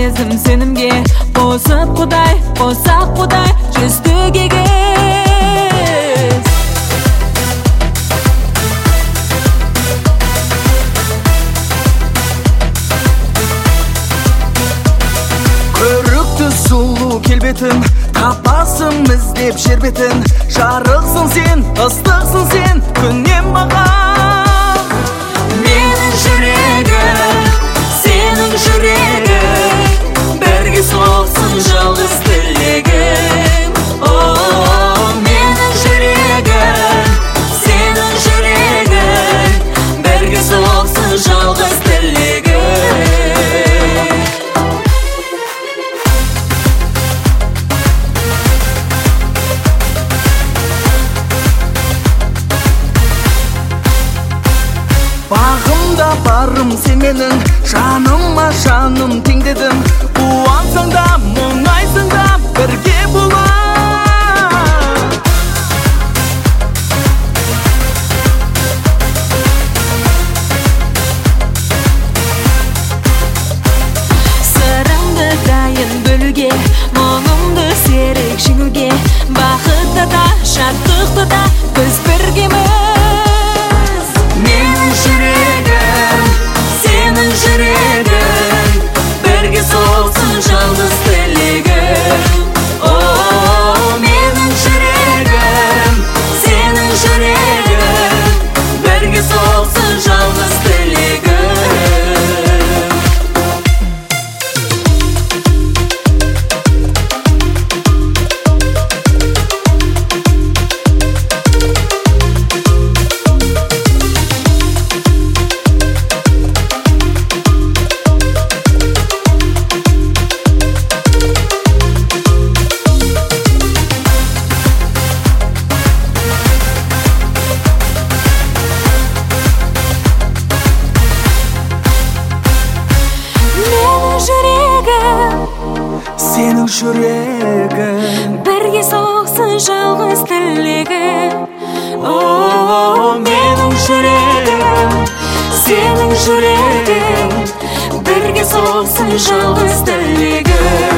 сезім сенімге қосып құдай, қосақ құдай жүздік егіз. Көрікті сұлу келбетін тапасың іздеп жер бетін. Жарықсың сен, ыстықсың сен, күннен маған. Менің жүрегім, сенің жүрегің, бірге соқсын жалғыз тілегім. Менің жүрегім, сенің жүрегің, бірге соқсын жалғыз тілегім. Бағымда барым сен менің, жаныма жаным тең дедім. Қуансаң да, мұңайсың да, бірге болам. Сырымды дайын бөлуге, мұңымды серік жеңуге, бақытты да, шаттықты да біз біргеміз. Менің жүрегім, сенің жүрегің, бірге соқсын жалғыз тілегім. Менің жүрегім, сенің жүрегің, бірге соқсын жалғыз тілегім. Сенің жүрегің, бірге соқсын жалғыз тілегім. Менің жүрегім, сенің жүрегің, бірге соқсын жалғыз тілегім.